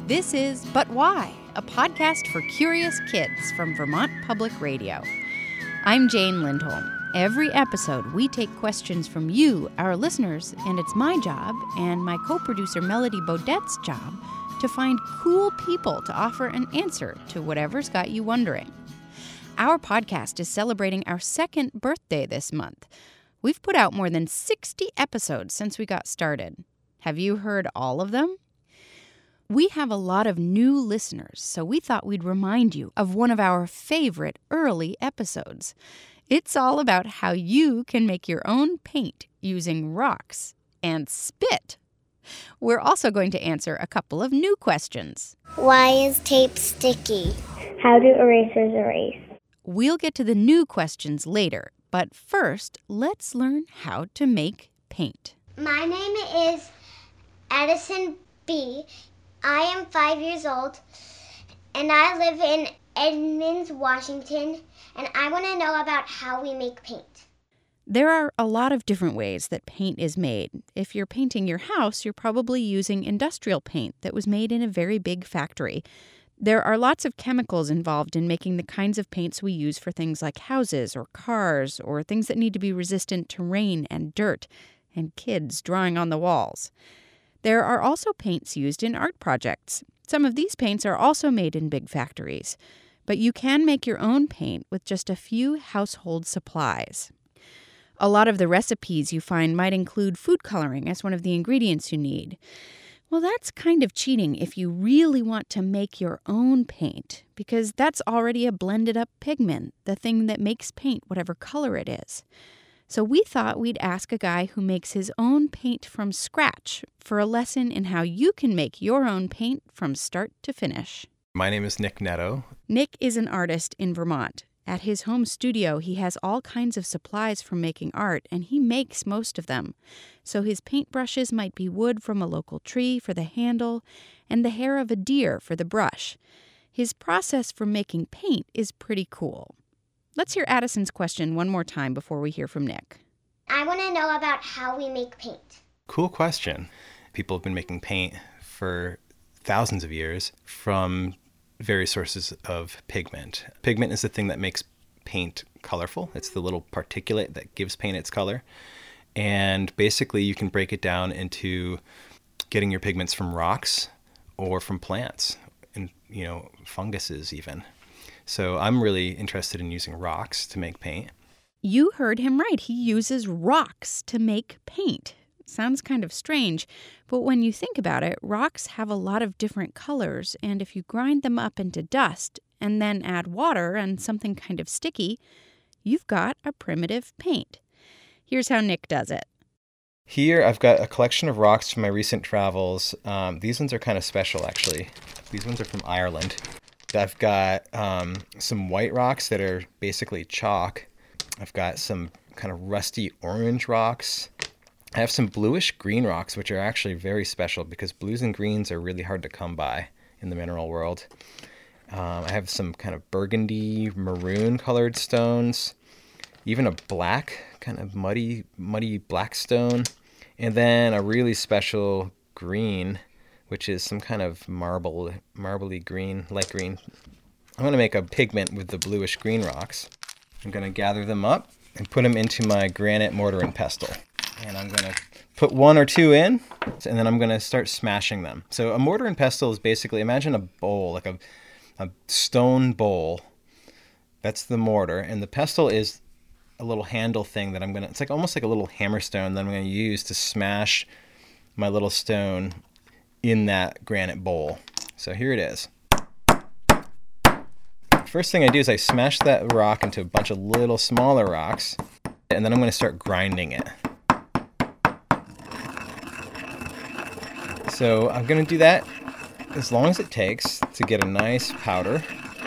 This is But Why, a podcast for curious kids from Vermont Public Radio. I'm Jane Lindholm. Every episode, we take questions from you, our listeners, and it's my job and my co-producer Melody Baudette's job to find cool people to offer an answer to whatever's got you wondering. Our podcast is celebrating our second birthday this month. We've put out more than 60 episodes since we got started. Have you heard all of them? We have a lot of new listeners, so we thought we'd remind you of one of our favorite early episodes. It's all about how you can make your own paint using rocks and spit. We're also going to answer a couple of new questions. Why is tape sticky? How do erasers erase? We'll get to the new questions later, but first, let's learn how to make paint. My name is Addison B. I am 5 years old, and I live in Edmonds, Washington, and I want to know about how we make paint. There are a lot of different ways that paint is made. If you're painting your house, you're probably using industrial paint that was made in a very big factory. There are lots of chemicals involved in making the kinds of paints we use for things like houses or cars or things that need to be resistant to rain and dirt and kids drawing on the walls. There are also paints used in art projects. Some of these paints are also made in big factories, but you can make your own paint with just a few household supplies. A lot of the recipes you find might include food coloring as one of the ingredients you need. Well, that's kind of cheating if you really want to make your own paint, because that's already a blended-up pigment, the thing that makes paint whatever color it is. So we thought we'd ask a guy who makes his own paint from scratch for a lesson in how you can make your own paint from start to finish. My name is Nick Netto. Nick is an artist in Vermont. At his home studio, he has all kinds of supplies for making art, and he makes most of them. So his paintbrushes might be wood from a local tree for the handle and the hair of a deer for the brush. His process for making paint is pretty cool. Let's hear Addison's question one more time before we hear from Nick. I want to know about how we make paint. Cool question. People have been making paint for thousands of years from various sources of pigment. Pigment is the thing that makes paint colorful. It's the little particulate that gives paint its color. And basically you can break it down into getting your pigments from rocks or from plants and, funguses even. So I'm really interested in using rocks to make paint. You heard him right. He uses rocks to make paint. Sounds kind of strange, but when you think about it, rocks have a lot of different colors, and if you grind them up into dust and then add water and something kind of sticky, you've got a primitive paint. Here's how Nick does it. Here I've got a collection of rocks from my recent travels. These ones are kind of special, actually. These ones are from Ireland. I've got some white rocks that are basically chalk. I've got some kind of rusty orange rocks. I have some bluish green rocks, which are actually very special because blues and greens are really hard to come by in the mineral world. I have some kind of burgundy, maroon colored stones, even a black, kind of muddy black stone, and then a really special green, which is some kind of marbly green, light green. I'm going to make a pigment with the bluish green rocks. I'm going to gather them up and put them into my granite mortar and pestle. And I'm going to put one or two in, and then I'm going to start smashing them. So a mortar and pestle is basically, imagine a bowl, like a stone bowl. That's the mortar. And the pestle is a little handle thing that it's like almost like a little hammerstone that I'm going to use to smash my little stone in that granite bowl. So here it is. First thing I do is I smash that rock into a bunch of little smaller rocks, and then I'm going to start grinding it. So I'm going to do that as long as it takes to get a nice powder.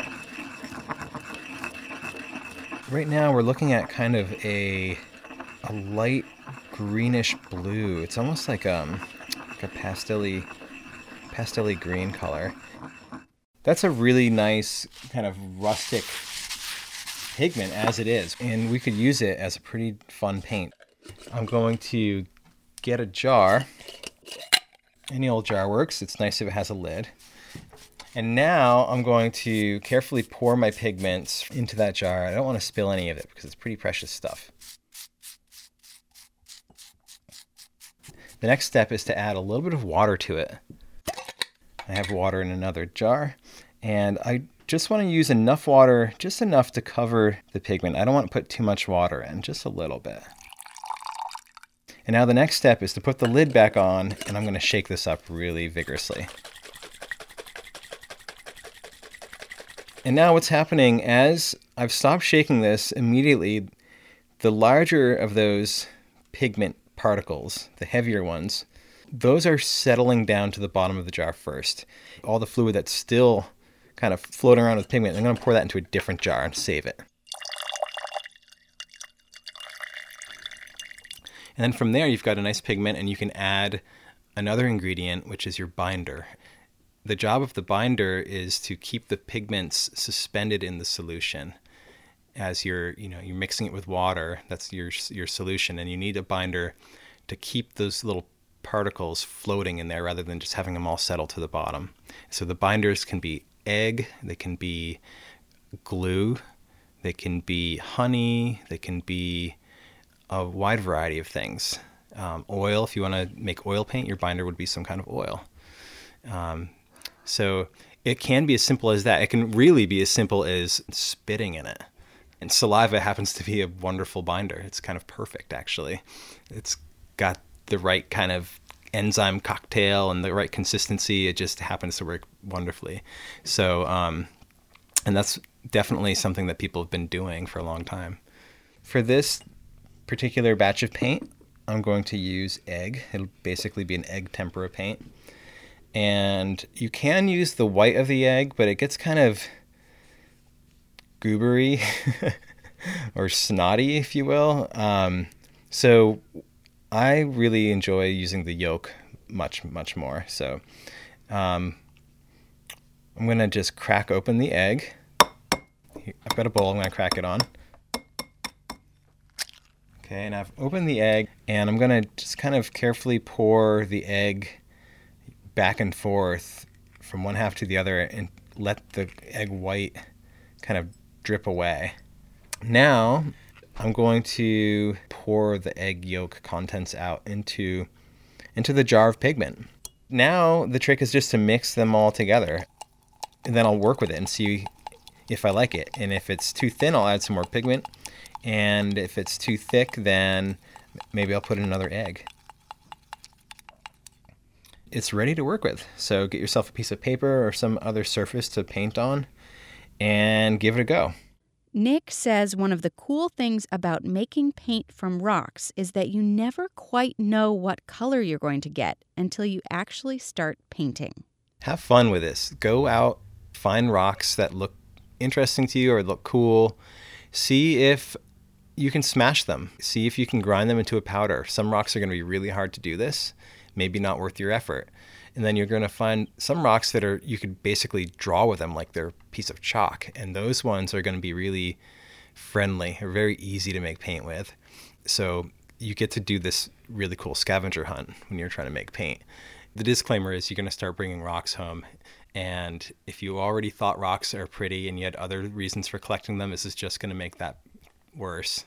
Right now we're looking at kind of a light greenish blue. It's almost like a pastel-y green color. That's a really nice kind of rustic pigment as it is, and we could use it as a pretty fun paint. I'm going to get a jar. Any old jar works. It's nice if it has a lid. And now I'm going to carefully pour my pigments into that jar. I don't want to spill any of it because it's pretty precious stuff. The next step is to add a little bit of water to it. I have water in another jar, and I just want to use enough water, just enough to cover the pigment. I don't want to put too much water in, just a little bit. And now the next step is to put the lid back on, and I'm going to shake this up really vigorously. And now what's happening, as I've stopped shaking this, immediately the larger of those pigment particles, the heavier ones, those are settling down to the bottom of the jar first. All the fluid that's still kind of floating around with pigment, I'm going to pour that into a different jar and save it. And then from there, you've got a nice pigment, and you can add another ingredient, which is your binder. The job of the binder is to keep the pigments suspended in the solution as you're mixing it with water. That's your solution, and you need a binder to keep those little particles floating in there rather than just having them all settle to the bottom. So the binders can be egg, they can be glue, they can be honey, they can be a wide variety of things. Oil, if you want to make oil paint, your binder would be some kind of oil. So it can be as simple as that. It can really be as simple as spitting in it. And saliva happens to be a wonderful binder. It's kind of perfect, actually. It's got the right kind of enzyme cocktail and the right consistency. It just happens to work wonderfully. So, and that's definitely something that people have been doing for a long time. For this particular batch of paint, I'm going to use egg. It'll basically be an egg tempera paint. And you can use the white of the egg, but it gets kind of goobery or snotty, if you will. So I really enjoy using the yolk much, much more. So I'm going to just crack open the egg. I've got a bowl I'm going to crack it on. Okay, and I've opened the egg, and I'm going to just kind of carefully pour the egg back and forth from one half to the other and let the egg white kind of drip away. Now I'm going to pour the egg yolk contents out into the jar of pigment. Now the trick is just to mix them all together, and then I'll work with it and see if I like it. And if it's too thin, I'll add some more pigment. And if it's too thick, then maybe I'll put in another egg. It's ready to work with. So get yourself a piece of paper or some other surface to paint on and give it a go. Nick says one of the cool things about making paint from rocks is that you never quite know what color you're going to get until you actually start painting. Have fun with this. Go out, find rocks that look interesting to you or look cool. See if you can smash them. See if you can grind them into a powder. Some rocks are going to be really hard to do this. Maybe not worth your effort. And then you're going to find some rocks that you could basically draw with them like they're a piece of chalk. And those ones are going to be really friendly or very easy to make paint with. So you get to do this really cool scavenger hunt when you're trying to make paint. The disclaimer is you're going to start bringing rocks home. And if you already thought rocks are pretty and you had other reasons for collecting them, this is just going to make that worse.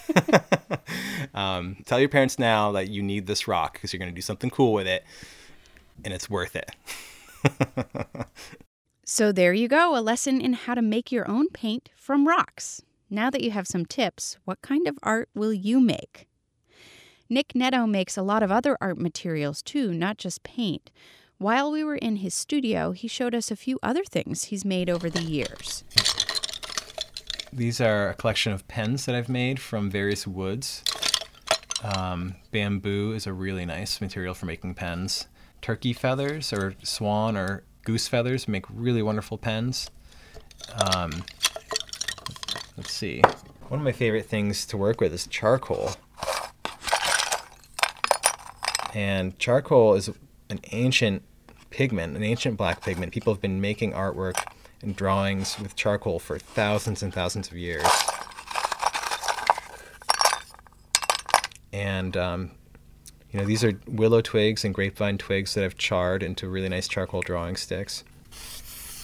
Tell your parents now that you need this rock because you're going to do something cool with it, and it's worth it. So there you go, a lesson in how to make your own paint from rocks. Now that you have some tips, what kind of art will you make? Nick Netto makes a lot of other art materials too, not just paint. While we were in his studio, he showed us a few other things he's made over the years. These are a collection of pens that I've made from various woods. Bamboo is a really nice material for making pens. Turkey feathers or swan or goose feathers make really wonderful pens. Let's see. One of my favorite things to work with is charcoal. And charcoal is an ancient pigment, an ancient black pigment. People have been making artwork and drawings with charcoal for thousands and thousands of years. And, these are willow twigs and grapevine twigs that I've charred into really nice charcoal drawing sticks.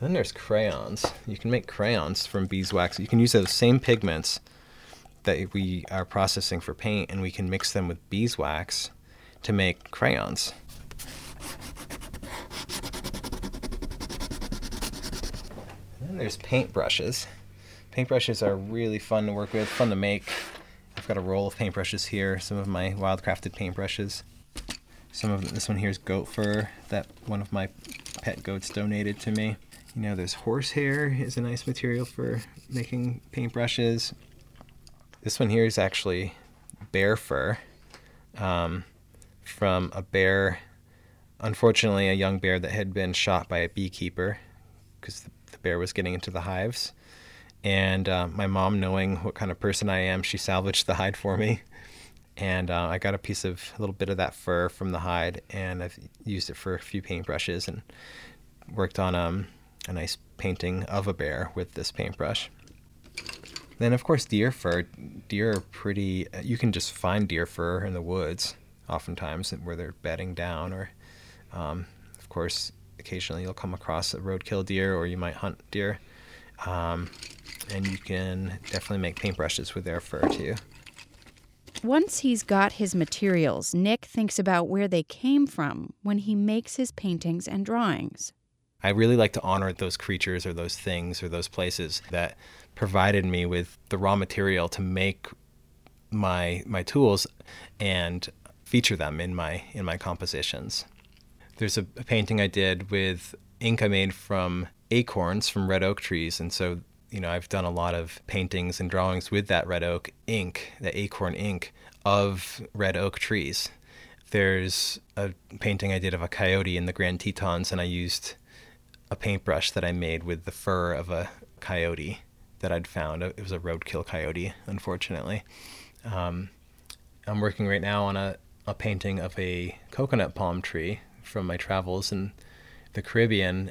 Then there's crayons. You can make crayons from beeswax. You can use those same pigments that we are processing for paint, and we can mix them with beeswax to make crayons. And then there's paintbrushes. Paintbrushes are really fun to work with, fun to make. I've got a roll of paintbrushes here, some of my wildcrafted paintbrushes. This one here is goat fur that one of my pet goats donated to me. There's horsehair is a nice material for making paintbrushes. This one here is actually bear fur from a bear, unfortunately a young bear that had been shot by a beekeeper because the bear was getting into the hives. And my mom, knowing what kind of person I am, she salvaged the hide for me. And I got a little bit of that fur from the hide, and I've used it for a few paintbrushes and worked on a nice painting of a bear with this paintbrush. Then, of course, deer fur. Deer are pretty... You can just find deer fur in the woods, oftentimes, where they're bedding down. Or, of course, occasionally you'll come across a roadkill deer, or you might hunt deer. And you can definitely make paintbrushes with their fur, too. Once he's got his materials, Nick thinks about where they came from when he makes his paintings and drawings. I really like to honor those creatures or those things or those places that provided me with the raw material to make my tools and feature them in my compositions. There's a painting I did with ink I made from acorns from red oak trees, and so I've done a lot of paintings and drawings with that red oak ink, the acorn ink of red oak trees. There's a painting I did of a coyote in the Grand Tetons, and I used a paintbrush that I made with the fur of a coyote that I'd found. It was a roadkill coyote, unfortunately. I'm working right now on a painting of a coconut palm tree from my travels in the Caribbean.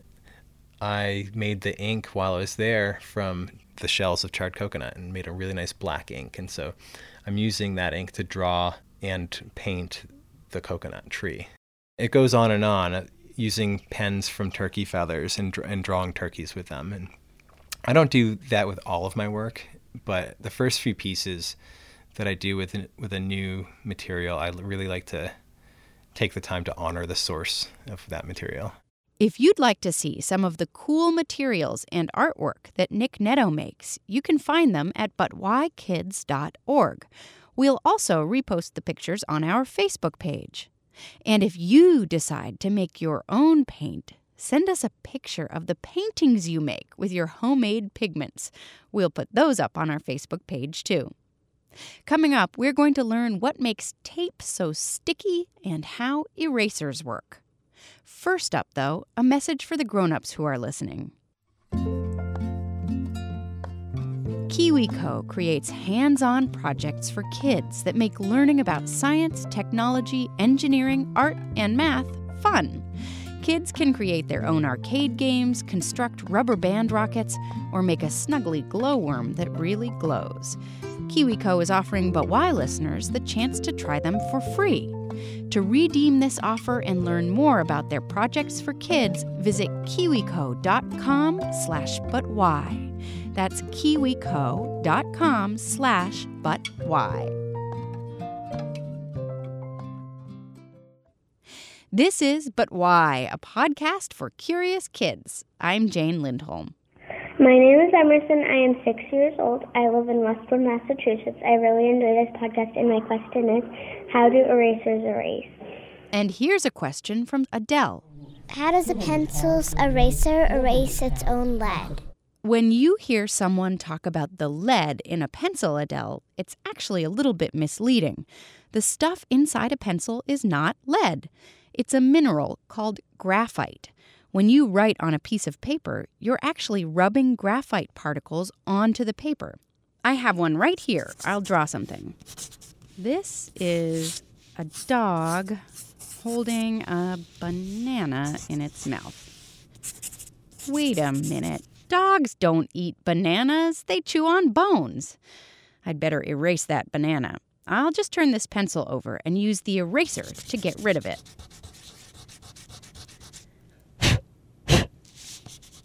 I made the ink while I was there from the shells of charred coconut and made a really nice black ink. And so I'm using that ink to draw and paint the coconut tree. It goes on, using pens from turkey feathers and drawing turkeys with them. And I don't do that with all of my work, but the first few pieces that I do with a new material, I really like to take the time to honor the source of that material. If you'd like to see some of the cool materials and artwork that Nick Netto makes, you can find them at butwhykids.org. We'll also repost the pictures on our Facebook page. And if you decide to make your own paint, send us a picture of the paintings you make with your homemade pigments. We'll put those up on our Facebook page, too. Coming up, we're going to learn what makes tape so sticky and how erasers work. First up, though, a message for the grown-ups who are listening. KiwiCo creates hands-on projects for kids that make learning about science, technology, engineering, art, and math fun. Kids can create their own arcade games, construct rubber band rockets, or make a snuggly glowworm that really glows. KiwiCo is offering But Why listeners the chance to try them for free. To redeem this offer and learn more about their projects for kids, visit kiwico.com/butwhy. That's kiwico.com/butwhy. This is But Why, a podcast for curious kids. I'm Jane Lindholm. My name is Emerson. I am 6 years old. I live in Westport, Massachusetts. I really enjoy this podcast, and my question is, how do erasers erase? And here's a question from Adele. How does a pencil's eraser erase its own lead? When you hear someone talk about the lead in a pencil, Adele, it's actually a little bit misleading. The stuff inside a pencil is not lead. It's a mineral called graphite. When you write on a piece of paper, you're actually rubbing graphite particles onto the paper. I have one right here. I'll draw something. This is a dog holding a banana in its mouth. Wait a minute. Dogs don't eat bananas. They chew on bones. I'd better erase that banana. I'll just turn this pencil over and use the eraser to get rid of it.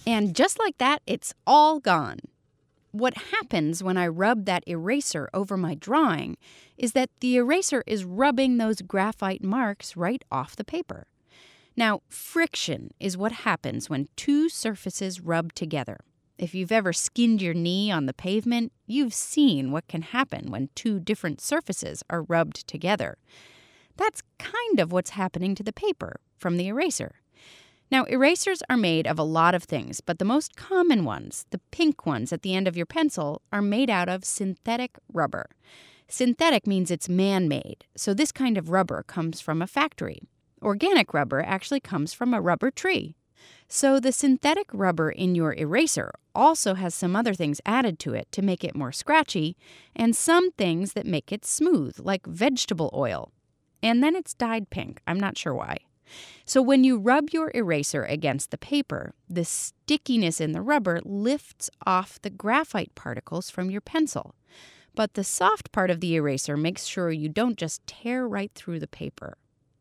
And just like that, it's all gone. What happens when I rub that eraser over my drawing is that the eraser is rubbing those graphite marks right off the paper. Now, friction is what happens when two surfaces rub together. If you've ever skinned your knee on the pavement, you've seen what can happen when two different surfaces are rubbed together. That's kind of what's happening to the paper from the eraser. Now, erasers are made of a lot of things, but the most common ones, the pink ones at the end of your pencil, are made out of synthetic rubber. Synthetic means it's man-made, so this kind of rubber comes from a factory. Organic rubber actually comes from a rubber tree. So the synthetic rubber in your eraser also has some other things added to it to make it more scratchy, and some things that make it smooth, like vegetable oil. And then it's dyed pink. I'm not sure why. So when you rub your eraser against the paper, the stickiness in the rubber lifts off the graphite particles from your pencil. But the soft part of the eraser makes sure you don't just tear right through the paper.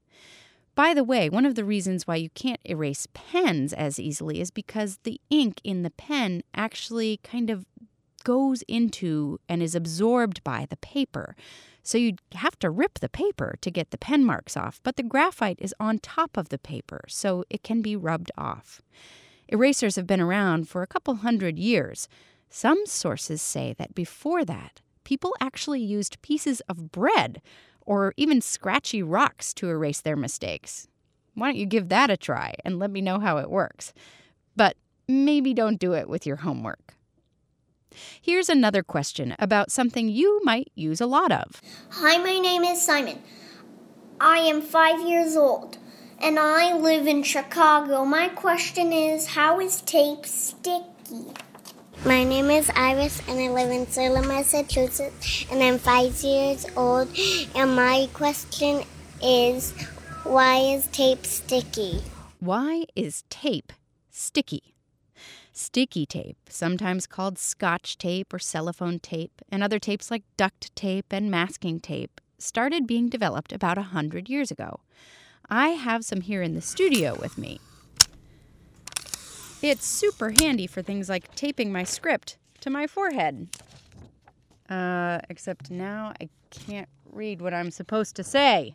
By the way, one of the reasons why you can't erase pens as easily is because the ink in the pen actually kind of goes into and is absorbed by the paper. So you'd have to rip the paper to get the pen marks off, but the graphite is on top of the paper, so it can be rubbed off. Erasers have been around for a couple hundred years. Some sources say that before that, people actually used pieces of bread or even scratchy rocks to erase their mistakes. Why don't you give that a try and let me know how it works? But maybe don't do it with your homework. Here's another question about something you might use a lot of. Hi, my name is Simon. I am 5 years old, and I live in Chicago. My question is, how is tape sticky? My name is Iris, and I live in Salem, Massachusetts, and I'm 5 years old. And my question is, why is tape sticky? Why is tape sticky? Sticky tape, sometimes called Scotch tape or cellophane tape, and other tapes like duct tape and masking tape, started being developed about 100 years ago. I have some here in the studio with me. It's super handy for things like taping my script to my forehead. Except now I can't read what I'm supposed to say.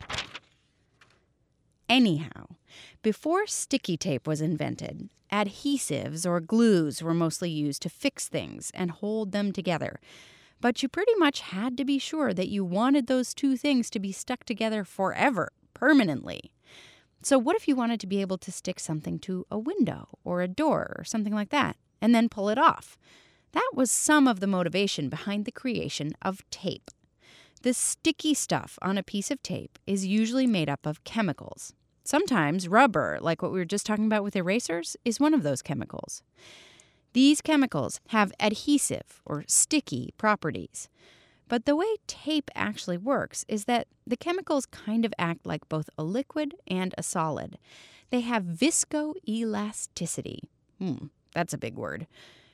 Anyhow, before sticky tape was invented, adhesives or glues were mostly used to fix things and hold them together. But you pretty much had to be sure that you wanted those two things to be stuck together forever, permanently. So what if you wanted to be able to stick something to a window or a door or something like that, and then pull it off? That was some of the motivation behind the creation of tape. The sticky stuff on a piece of tape is usually made up of chemicals. Sometimes rubber, like what we were just talking about with erasers, is one of those chemicals. These chemicals have adhesive or sticky properties. But the way tape actually works is that the chemicals kind of act like both a liquid and a solid. They have viscoelasticity. That's a big word.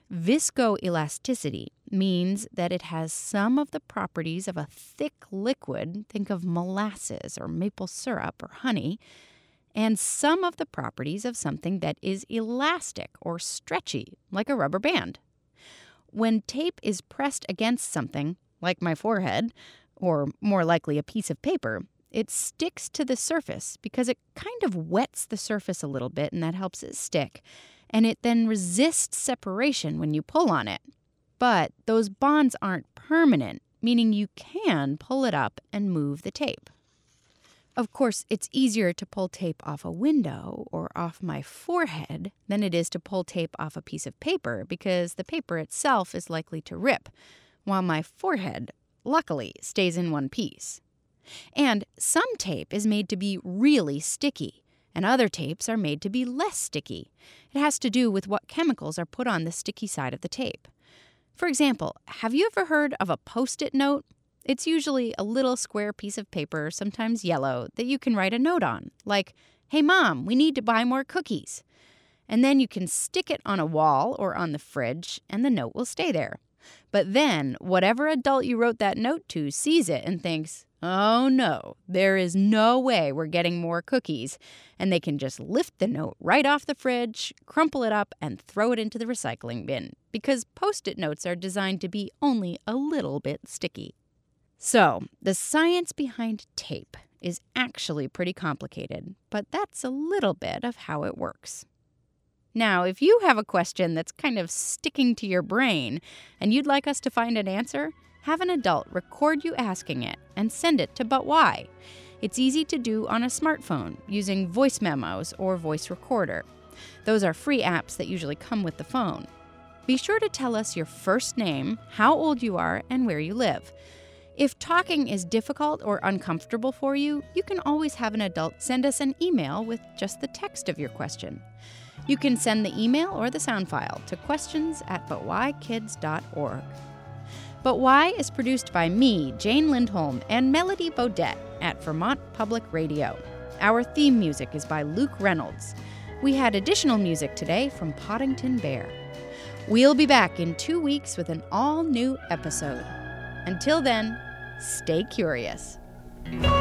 Viscoelasticity means that it has some of the properties of a thick liquid, think of molasses or maple syrup or honey, and some of the properties of something that is elastic or stretchy, like a rubber band. When tape is pressed against something, like my forehead, or more likely a piece of paper, it sticks to the surface because it kind of wets the surface a little bit, and that helps it stick. And it then resists separation when you pull on it. But those bonds aren't permanent, meaning you can pull it up and move the tape. Of course, it's easier to pull tape off a window or off my forehead than it is to pull tape off a piece of paper because the paper itself is likely to rip, while my forehead, luckily, stays in one piece. And some tape is made to be really sticky, and other tapes are made to be less sticky. It has to do with what chemicals are put on the sticky side of the tape. For example, have you ever heard of a Post-it note? It's usually a little square piece of paper, sometimes yellow, that you can write a note on, like, "Hey Mom, we need to buy more cookies." And then you can stick it on a wall or on the fridge, and the note will stay there. But then, whatever adult you wrote that note to sees it and thinks, Oh no, there is no way we're getting more cookies, and they can just lift the note right off the fridge, crumple it up, and throw it into the recycling bin, because Post-it notes are designed to be only a little bit sticky. So, the science behind tape is actually pretty complicated, but that's a little bit of how it works. Now, if you have a question that's kind of sticking to your brain and you'd like us to find an answer, have an adult record you asking it and send it to But Why. It's easy to do on a smartphone using voice memos or voice recorder. Those are free apps that usually come with the phone. Be sure to tell us your first name, how old you are, and where you live. If talking is difficult or uncomfortable for you, you can always have an adult send us an email with just the text of your question. You can send the email or the sound file to questions@butwhykids.org. But Why is produced by me, Jane Lindholm, and Melody Bodette at Vermont Public Radio. Our theme music is by Luke Reynolds. We had additional music today from Poddington Bear. We'll be back in 2 weeks with an all-new episode. Until then, stay curious.